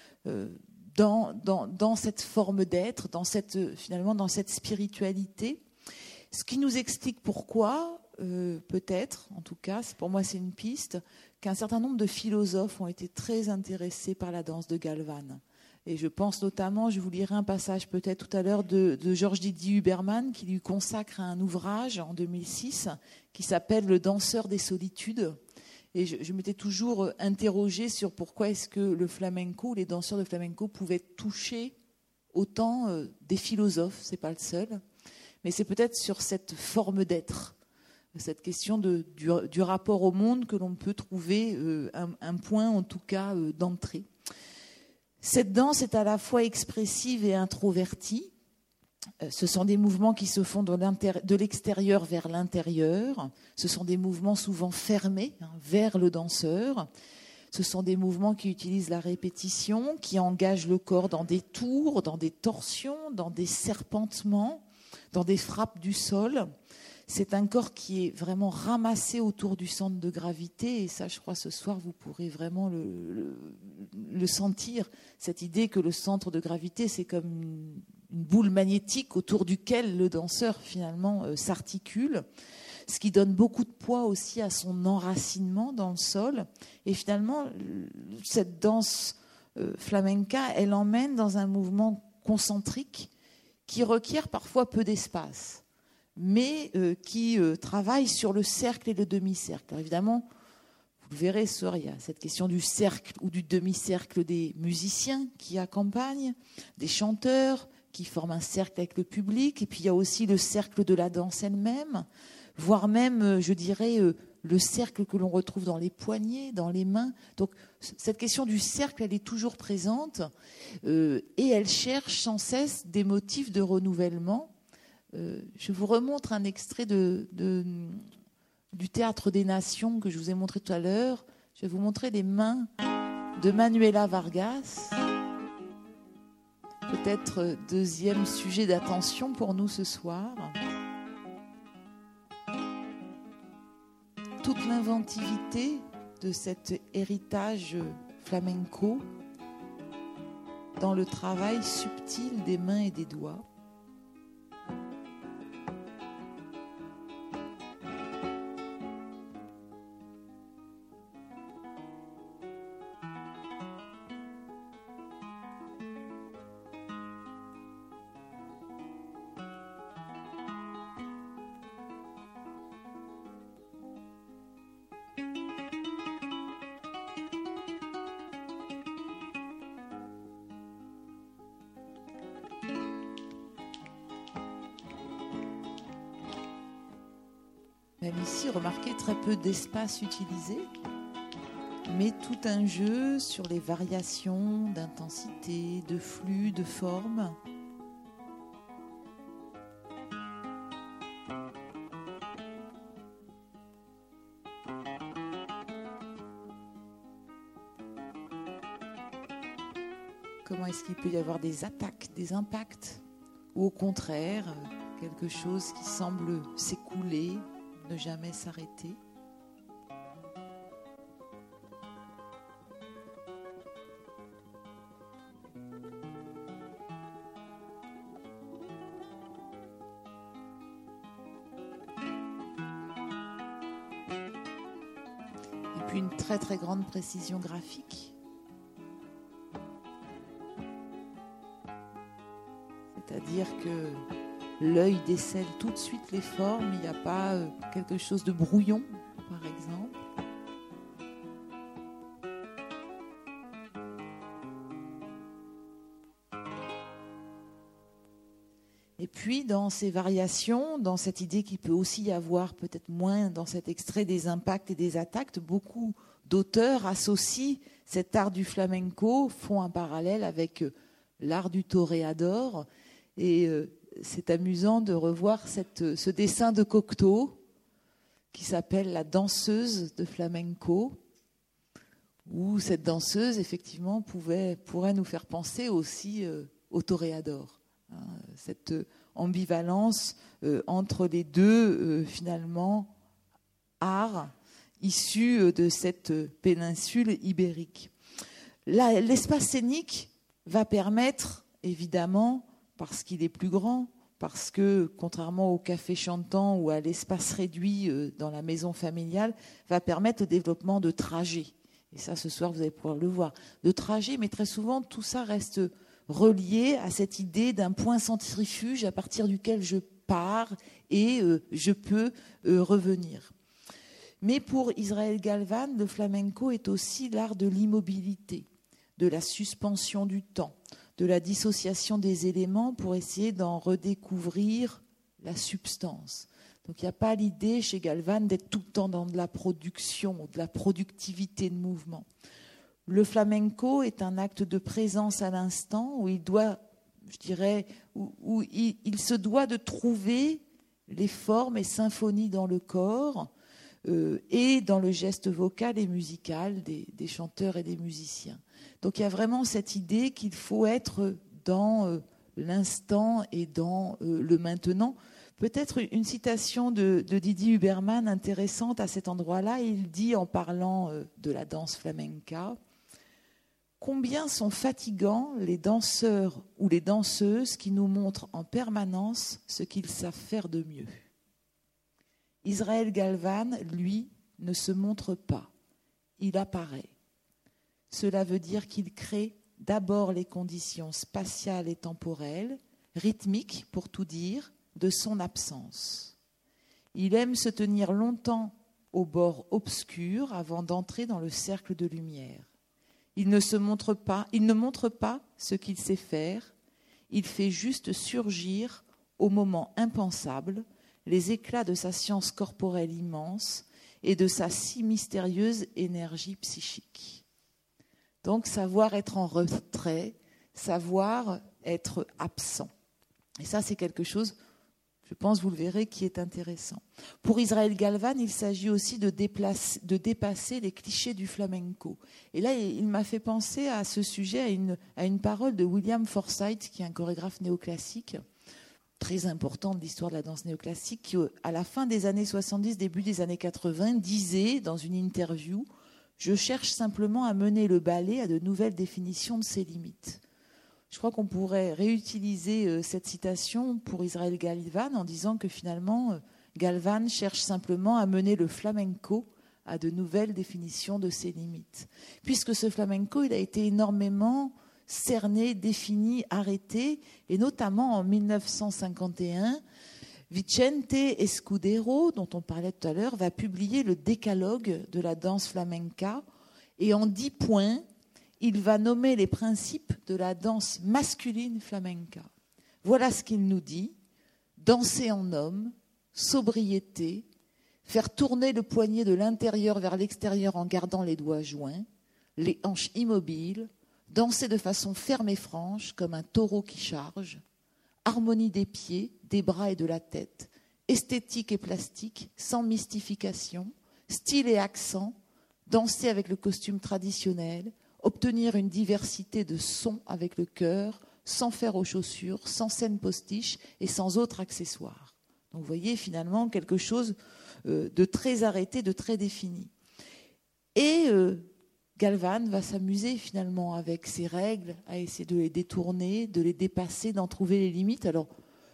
dans cette forme d'être, finalement dans cette spiritualité. Ce qui nous explique pourquoi, peut-être, en tout cas, pour moi c'est une piste, qu'un certain nombre de philosophes ont été très intéressés par la danse de Galvan. Et je pense notamment, je vous lirai un passage peut-être tout à l'heure de Georges Didier Huberman qui lui consacre un ouvrage en 2006 qui s'appelle « Le danseur des solitudes ». Et je m'étais toujours interrogée sur pourquoi est-ce que le flamenco, les danseurs de flamenco pouvaient toucher autant des philosophes, c'est pas le seul, mais c'est peut-être sur cette forme d'être, cette question du rapport au monde que l'on peut trouver un point en tout cas d'entrée. Cette danse est à la fois expressive et introvertie. Ce sont des mouvements qui se font de l'extérieur vers l'intérieur. Ce sont des mouvements souvent fermés vers le danseur. Ce sont des mouvements qui utilisent la répétition, qui engagent le corps dans des tours, dans des torsions, dans des serpentements, dans des frappes du sol. C'est un corps qui est vraiment ramassé autour du centre de gravité. Et ça, je crois, ce soir, vous pourrez vraiment le sentir. Cette idée que le centre de gravité, c'est comme une boule magnétique autour duquel le danseur, finalement, s'articule. Ce qui donne beaucoup de poids aussi à son enracinement dans le sol. Et finalement, cette danse flamenca, elle emmène dans un mouvement concentrique qui requiert parfois peu d'espace, mais qui travaille sur le cercle et le demi-cercle. Alors évidemment, vous le verrez, il y a cette question du cercle ou du demi-cercle des musiciens qui accompagnent, des chanteurs qui forment un cercle avec le public, et puis il y a aussi le cercle de la danse elle-même, voire même, je dirais, le cercle que l'on retrouve dans les poignets, dans les mains. Donc cette question du cercle, elle est toujours présente et elle cherche sans cesse des motifs de renouvellement. Je vous remontre un extrait du Théâtre des Nations que je vous ai montré tout à l'heure. Je vais vous montrer les mains de Manuela Vargas. Peut-être deuxième sujet d'attention pour nous ce soir. Toute l'inventivité de cet héritage flamenco dans le travail subtil des mains et des doigts. Même ici, remarquez très peu d'espace utilisé, mais tout un jeu sur les variations d'intensité, de flux, de forme. Comment est-ce qu'il peut y avoir des attaques, des impacts, ou au contraire, quelque chose qui semble s'écouler, ne jamais s'arrêter. Et puis une très très grande précision graphique. C'est-à-dire que l'œil décèle tout de suite les formes, il n'y a pas quelque chose de brouillon, par exemple. Et puis, dans ces variations, dans cette idée qu'il peut aussi y avoir, peut-être moins dans cet extrait, des impacts et des attaques, beaucoup d'auteurs associent cet art du flamenco, font un parallèle avec l'art du toréador. Et c'est amusant de revoir ce dessin de Cocteau qui s'appelle La danseuse de flamenco, où cette danseuse, effectivement, pourrait nous faire penser aussi au toréador. Cette ambivalence entre les deux, finalement, arts issus de cette péninsule ibérique. Là, l'espace scénique va permettre, évidemment, parce qu'il est plus grand, parce que, contrairement au café chantant ou à l'espace réduit dans la maison familiale, va permettre le développement de trajets. Et ça, ce soir, vous allez pouvoir le voir. De trajets, mais très souvent, tout ça reste relié à cette idée d'un point centrifuge à partir duquel je pars et je peux revenir. Mais pour Israël Galvan, le flamenco est aussi l'art de l'immobilité, de la suspension du temps, de la dissociation des éléments pour essayer d'en redécouvrir la substance. Donc il n'y a pas l'idée chez Galvan d'être tout le temps dans de la production, de la productivité de mouvement. Le flamenco est un acte de présence à l'instant où il doit, je dirais, où il se doit de trouver les formes et symphonies dans le corps et dans le geste vocal et musical des chanteurs et des musiciens. Donc il y a vraiment cette idée qu'il faut être dans l'instant et dans le maintenant. Peut-être une citation de Didier Huberman intéressante à cet endroit-là. Il dit, en parlant de la danse flamenca, « Combien sont fatigants les danseurs ou les danseuses qui nous montrent en permanence ce qu'ils savent faire de mieux. » Israël Galvan, lui, ne se montre pas. Il apparaît. Cela veut dire qu'il crée d'abord les conditions spatiales et temporelles, rythmiques pour tout dire, de son absence. Il aime se tenir longtemps au bord obscur avant d'entrer dans le cercle de lumière. Il ne montre pas ce qu'il sait faire, il fait juste surgir, au moment impensable, les éclats de sa science corporelle immense et de sa si mystérieuse énergie psychique. Donc savoir être en retrait, savoir être absent. Et ça, c'est quelque chose, je pense, vous le verrez, qui est intéressant. Pour Israël Galvan, il s'agit aussi de dépasser les clichés du flamenco. Et là, il m'a fait penser à ce sujet, à une parole de William Forsythe, qui est un chorégraphe néoclassique, très important de l'histoire de la danse néoclassique, qui, à la fin des années 70, début des années 80, disait dans une interview « Je cherche simplement à mener le ballet à de nouvelles définitions de ses limites ». Je crois qu'on pourrait réutiliser cette citation pour Israël Galvan en disant que finalement, Galvan cherche simplement à mener le flamenco à de nouvelles définitions de ses limites. Puisque ce flamenco, il a été énormément cerné, défini, arrêté, et notamment en 1951, Vicente Escudero, dont on parlait tout à l'heure, va publier le décalogue de la danse flamenca, et en 10 points, il va nommer les principes de la danse masculine flamenca. Voilà ce qu'il nous dit: danser en homme, sobriété, faire tourner le poignet de l'intérieur vers l'extérieur en gardant les doigts joints, les hanches immobiles, danser de façon ferme et franche comme un taureau qui charge, harmonie des pieds, des bras et de la tête, esthétique et plastique, sans mystification, style et accent, danser avec le costume traditionnel, obtenir une diversité de sons avec le cœur, sans fer aux chaussures, sans scène postiche et sans autres accessoires. Donc vous voyez finalement quelque chose de très arrêté, de très défini. Et Galvan va s'amuser finalement avec ces règles, à essayer de les détourner, de les dépasser, d'en trouver les limites. Alors,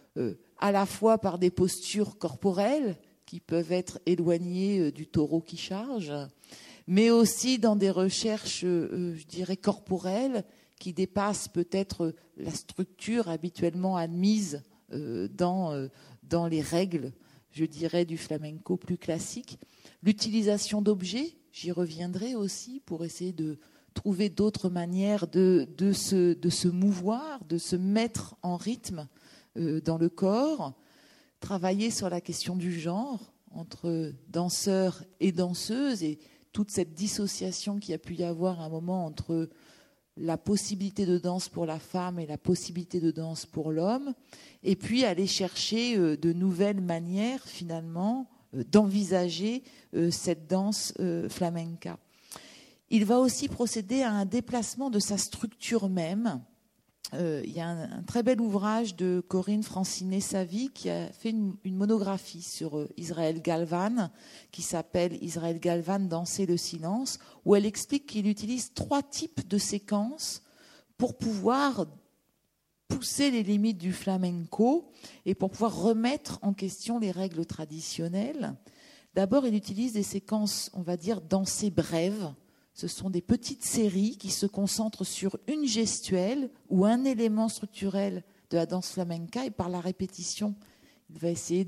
à la fois par des postures corporelles qui peuvent être éloignées du taureau qui charge, mais aussi dans des recherches, je dirais, corporelles qui dépassent peut-être la structure habituellement admise dans les règles, je dirais, du flamenco plus classique. L'utilisation d'objets, j'y reviendrai aussi pour essayer de trouver d'autres manières de se mouvoir, de se mettre en rythme dans le corps, travailler sur la question du genre entre danseurs et danseuses et toute cette dissociation qu'il y a pu y avoir à un moment entre la possibilité de danse pour la femme et la possibilité de danse pour l'homme, et puis aller chercher de nouvelles manières finalement d'envisager cette danse flamenca. Il va aussi procéder à un déplacement de sa structure même. Il y a un très bel ouvrage de Corinne Francinet-Savy qui a fait une monographie sur Israël Galvan qui s'appelle « Israël Galvan, danser le silence » où elle explique qu'il utilise 3 types de séquences pour pouvoir pousser les limites du flamenco et pour pouvoir remettre en question les règles traditionnelles. D'abord, il utilise des séquences, on va dire, dansées brèves. Ce sont des petites séries qui se concentrent sur une gestuelle ou un élément structurel de la danse flamenca et par la répétition, il va essayer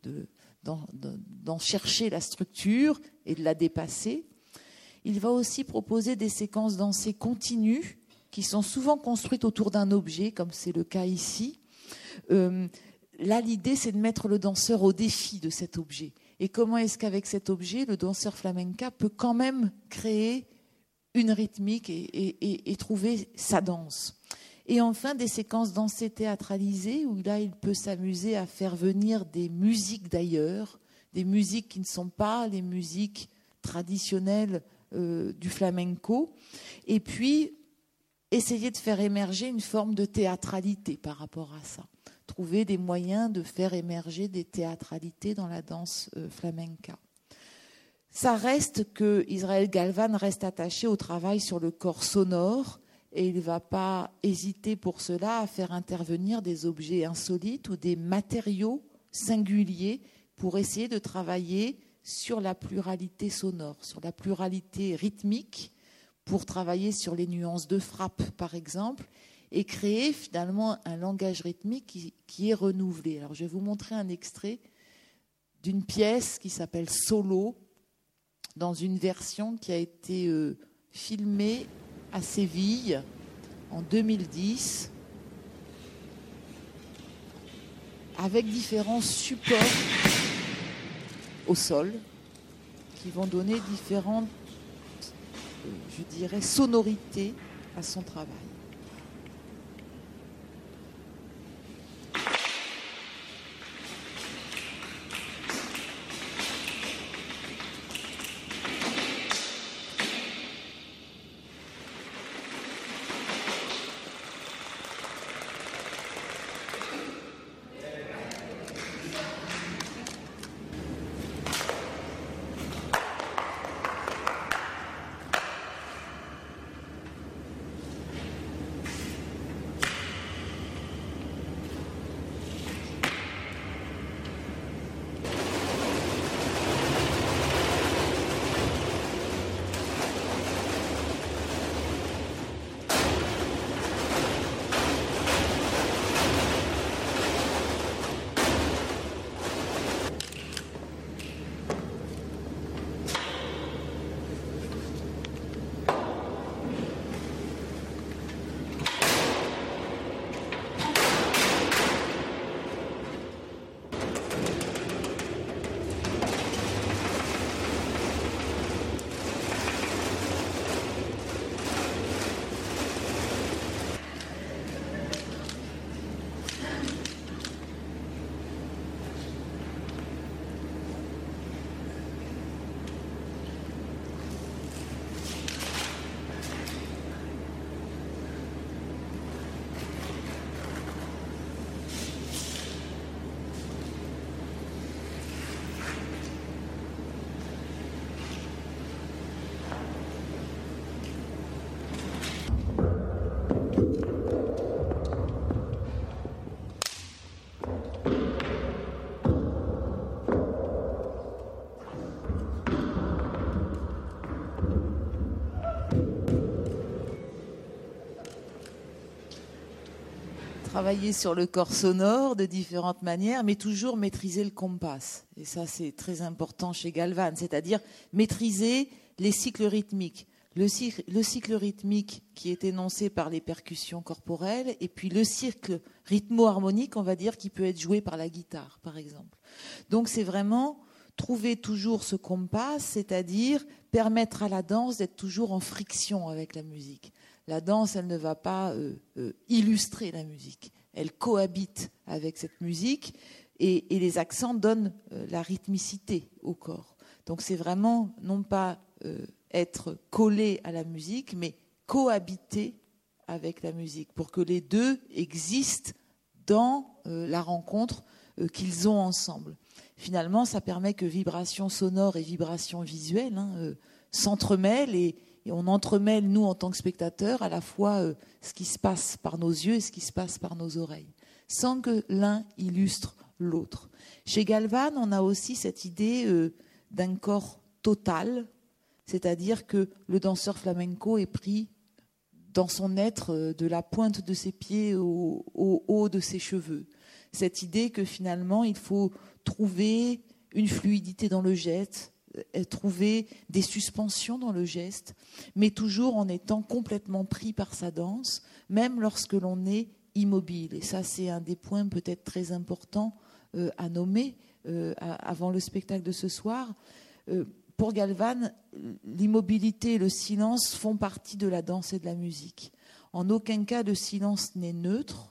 d'en chercher la structure et de la dépasser. Il va aussi proposer des séquences dansées continues qui sont souvent construites autour d'un objet, comme c'est le cas ici. Là, l'idée, c'est de mettre le danseur au défi de cet objet. Et comment est-ce qu'avec cet objet, le danseur flamenca peut quand même créer une rythmique et trouver sa danse. Et enfin, des séquences dansées théâtralisées, où là, il peut s'amuser à faire venir des musiques d'ailleurs, des musiques qui ne sont pas les musiques traditionnelles du flamenco, et puis essayer de faire émerger une forme de théâtralité par rapport à ça. Trouver des moyens de faire émerger des théâtralités dans la danse flamenca. Ça reste que Israël Galvan reste attaché au travail sur le corps sonore et il ne va pas hésiter pour cela à faire intervenir des objets insolites ou des matériaux singuliers pour essayer de travailler sur la pluralité sonore, sur la pluralité rythmique, pour travailler sur les nuances de frappe par exemple, et créer finalement un langage rythmique qui est renouvelé. Alors je vais vous montrer un extrait d'une pièce qui s'appelle Solo, dans une version qui a été filmée à Séville en 2010, avec différents supports au sol, qui vont donner différentes, je dirais, sonorités à son travail. Travailler sur le corps sonore de différentes manières, mais toujours maîtriser le compas. Et ça, c'est très important chez Galvan, c'est-à-dire maîtriser les cycles rythmiques. Le cycle rythmique qui est énoncé par les percussions corporelles, et puis le cycle rythmo-harmonique, on va dire, qui peut être joué par la guitare, par exemple. Donc c'est vraiment trouver toujours ce compas, c'est-à-dire permettre à la danse d'être toujours en friction avec la musique. La danse, elle ne va pas illustrer la musique. Elle cohabite avec cette musique et les accents donnent la rythmicité au corps. Donc c'est vraiment non pas être collé à la musique, mais cohabiter avec la musique pour que les deux existent dans la rencontre qu'ils ont ensemble. Finalement, ça permet que vibration sonore et vibration visuelle s'entremêlent et on entremêle, nous, en tant que spectateurs, à la fois ce qui se passe par nos yeux et ce qui se passe par nos oreilles, sans que l'un illustre l'autre. Chez Galvan, on a aussi cette idée d'un corps total, c'est-à-dire que le danseur flamenco est pris dans son être de la pointe de ses pieds au haut de ses cheveux. Cette idée que finalement, il faut trouver une fluidité dans le geste, trouver des suspensions dans le geste, mais toujours en étant complètement pris par sa danse, même lorsque l'on est immobile. Et ça, c'est un des points peut-être très importants à nommer avant le spectacle de ce soir. Pour Galvan, l'immobilité et le silence font partie de la danse et de la musique. En aucun cas, le silence n'est neutre.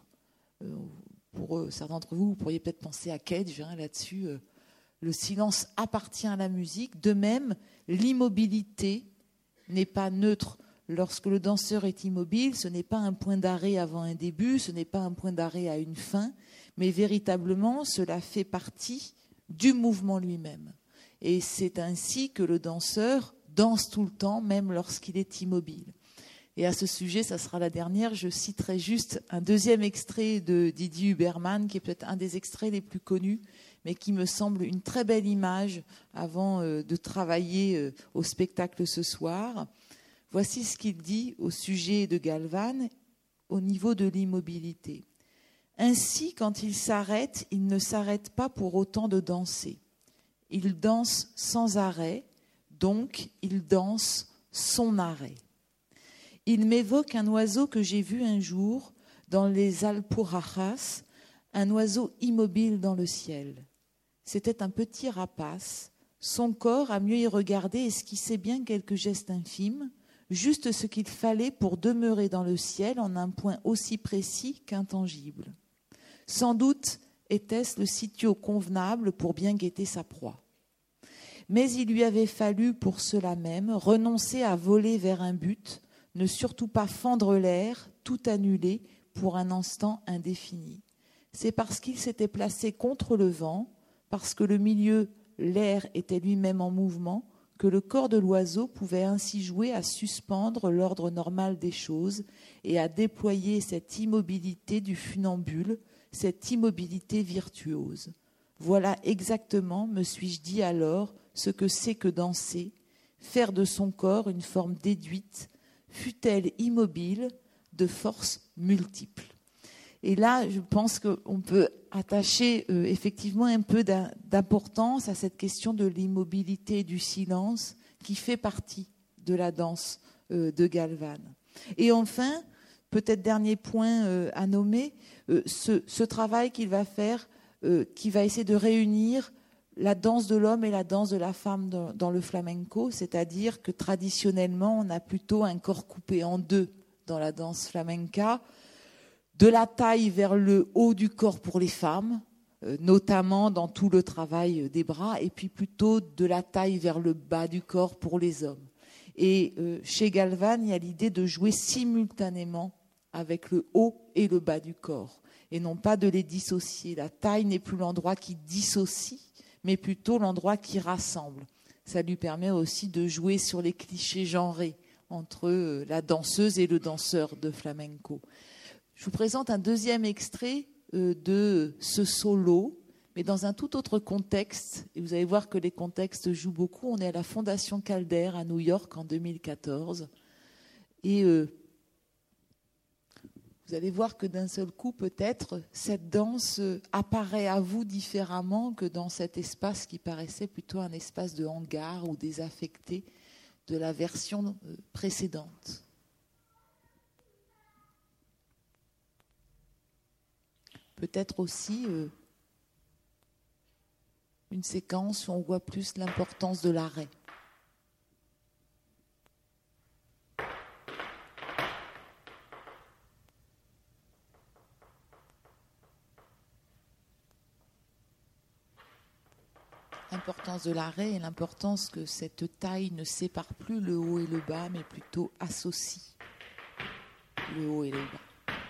Pour certains d'entre vous, vous pourriez peut-être penser à Cage là-dessus. Le silence appartient à la musique. De même, l'immobilité n'est pas neutre. Lorsque le danseur est immobile, ce n'est pas un point d'arrêt avant un début, ce n'est pas un point d'arrêt à une fin, mais véritablement, cela fait partie du mouvement lui-même. Et c'est ainsi que le danseur danse tout le temps, même lorsqu'il est immobile. Et à ce sujet, ça sera la dernière, je citerai juste un deuxième extrait de Didier Huberman, qui est peut-être un des extraits les plus connus, mais qui me semble une très belle image avant de travailler au spectacle ce soir. Voici ce qu'il dit au sujet de Galvan au niveau de l'immobilité. Ainsi, quand il s'arrête, il ne s'arrête pas pour autant de danser. Il danse sans arrêt, donc il danse son arrêt. Il m'évoque un oiseau que j'ai vu un jour dans les Alpujarras, un oiseau immobile dans le ciel. C'était un petit rapace, Son corps, à mieux y regarder, esquissait bien quelques gestes infimes, juste ce qu'il fallait pour demeurer dans le ciel en un point aussi précis qu'intangible. Sans doute était-ce le sitio convenable pour bien guetter sa proie. Mais il lui avait fallu pour cela même renoncer à voler vers un but, ne surtout pas fendre l'air, tout annuler pour un instant indéfini. C'est parce qu'il s'était placé contre le vent, parce que le milieu, l'air était lui-même en mouvement, que le corps de l'oiseau pouvait ainsi jouer à suspendre l'ordre normal des choses et à déployer cette immobilité du funambule, cette immobilité virtuose. Voilà exactement, me suis-je dit alors, ce que c'est que danser, faire de son corps une forme déduite, fût-elle immobile, de forces multiples. Et là, je pense qu'on peut attacher effectivement un peu d'importance à cette question de l'immobilité et du silence qui fait partie de la danse de Galvan. Et enfin, peut-être dernier point à nommer, ce travail qu'il va faire, qui va essayer de réunir la danse de l'homme et la danse de la femme dans le flamenco, c'est-à-dire que traditionnellement, on a plutôt un corps coupé en deux dans la danse flamenca, de la taille vers le haut du corps pour les femmes, notamment dans tout le travail des bras, et puis plutôt de la taille vers le bas du corps pour les hommes. Et chez Galvan, il y a l'idée de jouer simultanément avec le haut et le bas du corps, et non pas de les dissocier. La taille n'est plus l'endroit qui dissocie, mais plutôt l'endroit qui rassemble. Ça lui permet aussi de jouer sur les clichés genrés entre la danseuse et le danseur de flamenco. Je vous présente un deuxième extrait de ce solo, mais dans un tout autre contexte. Et vous allez voir que les contextes jouent beaucoup. On est à la Fondation Calder à New York en 2014. Et vous allez voir que d'un seul coup, peut-être, cette danse apparaît à vous différemment que dans cet espace qui paraissait plutôt un espace de hangar ou désaffecté de la version précédente. Peut-être aussi une séquence où on voit plus l'importance de l'arrêt. L'importance de l'arrêt et l'importance que cette taille ne sépare plus le haut et le bas, mais plutôt associe le haut et le bas.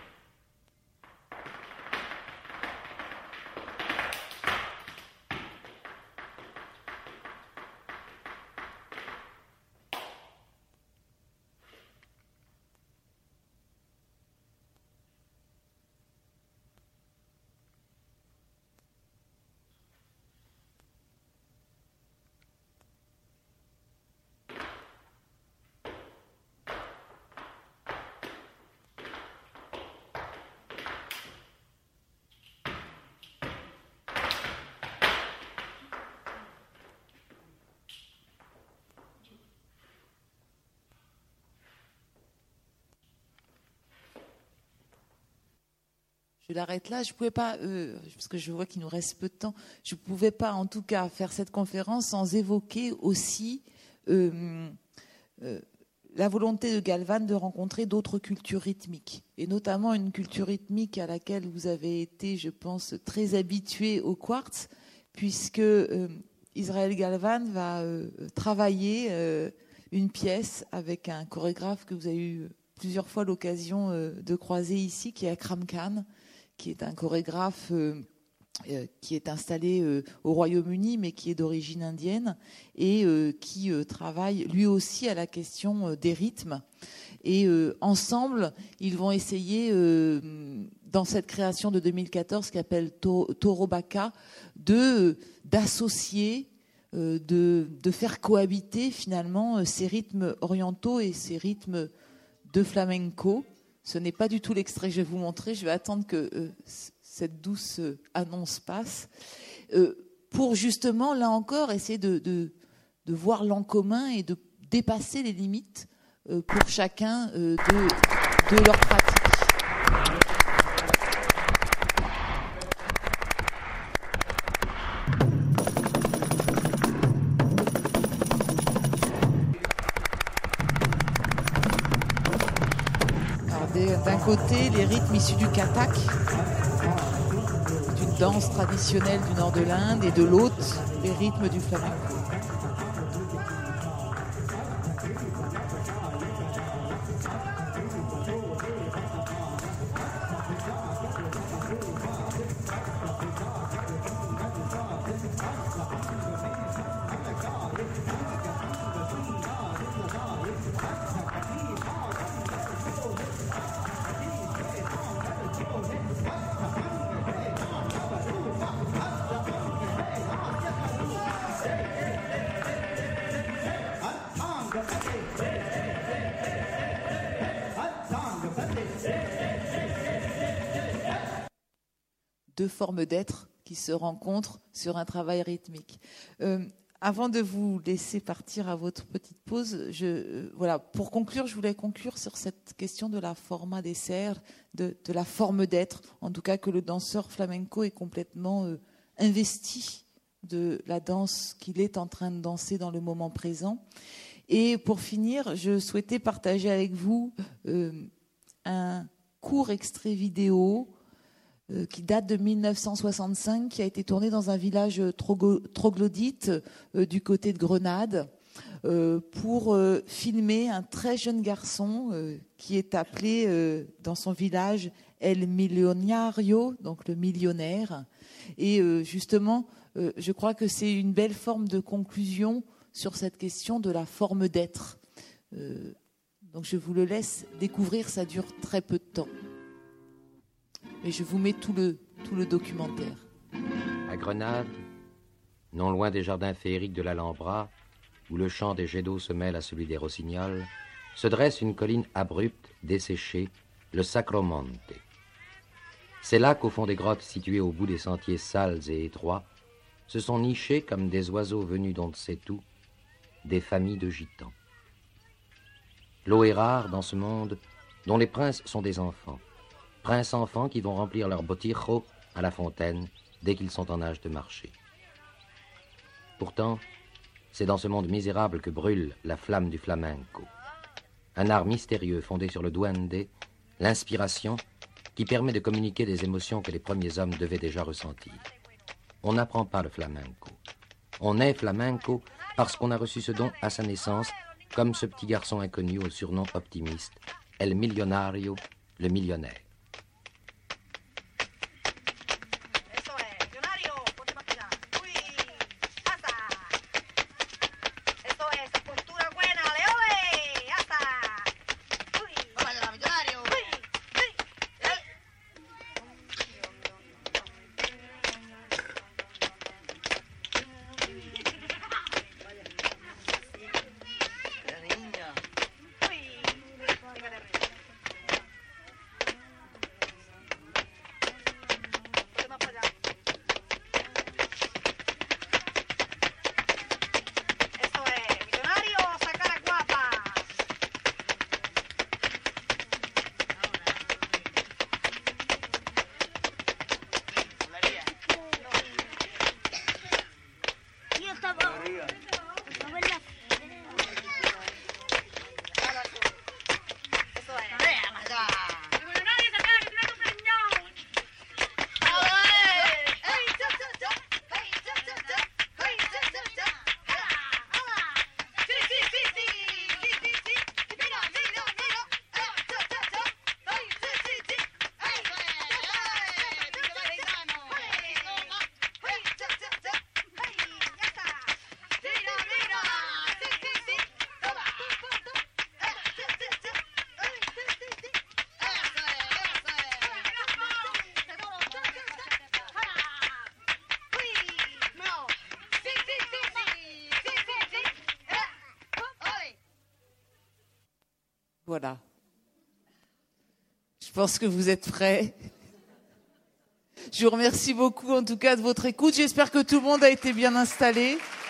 Je l'arrête là. Je ne pouvais pas, parce que je vois qu'il nous reste peu de temps, je ne pouvais pas en tout cas faire cette conférence sans évoquer aussi la volonté de Galvan de rencontrer d'autres cultures rythmiques, et notamment une culture rythmique à laquelle vous avez été, je pense, très habitués au Quartz, puisque Israël Galvan va travailler une pièce avec un chorégraphe que vous avez eu plusieurs fois l'occasion de croiser ici, qui est Akram Khan, qui est un chorégraphe qui est installé au Royaume-Uni, mais qui est d'origine indienne, et qui travaille lui aussi à la question des rythmes. Et ensemble, ils vont essayer, dans cette création de 2014 qui s'appelle Torobaka, d'associer, de faire cohabiter finalement ces rythmes orientaux et ces rythmes de flamenco. Ce n'est pas du tout l'extrait que je vais vous montrer. Je vais attendre que cette douce annonce passe pour justement, là encore, essayer de voir l'en commun et de dépasser les limites pour chacun de leur pratique. côté les rythmes issus du Kathak, d'une danse traditionnelle du nord de l'Inde, et de l'autre les rythmes du flamenco. Deux formes d'être qui se rencontrent sur un travail rythmique. Avant de vous laisser partir à votre petite pause, voilà, pour conclure, je voulais conclure sur cette question de la forma des serres, de la forme d'être, en tout cas que le danseur flamenco est complètement investi de la danse qu'il est en train de danser dans le moment présent. Et pour finir, je souhaitais partager avec vous un court extrait vidéo qui date de 1965, qui a été tourné dans un village troglodyte du côté de Grenade, pour filmer un très jeune garçon qui est appelé dans son village El Millonario, donc le millionnaire. Et justement, je crois que c'est une belle forme de conclusion sur cette question de la forme d'être. Donc je vous le laisse découvrir, ça dure très peu de temps. Et je vous mets tout le documentaire. À Grenade, non loin des jardins féeriques de l'Alhambra, où le chant des jets d'eau se mêle à celui des rossignols, se dresse une colline abrupte, desséchée, le Sacromonte. C'est là qu'au fond des grottes situées au bout des sentiers sales et étroits, se sont nichés, comme des oiseaux venus d'on ne sait où, des familles de gitans. L'eau est rare dans ce monde dont les princes sont des enfants. Princes-enfants qui vont remplir leur botirro à la fontaine dès qu'ils sont en âge de marcher. Pourtant, c'est dans ce monde misérable que brûle la flamme du flamenco. Un art mystérieux fondé sur le duende, l'inspiration, qui permet de communiquer des émotions que les premiers hommes devaient déjà ressentir. On n'apprend pas le flamenco. On est flamenco parce qu'on a reçu ce don à sa naissance, comme ce petit garçon inconnu au surnom optimiste, El Millonario, le millionnaire. Voilà. Je pense que vous êtes prêts. Je vous remercie beaucoup en tout cas de votre écoute. J'espère que tout le monde a été bien installé.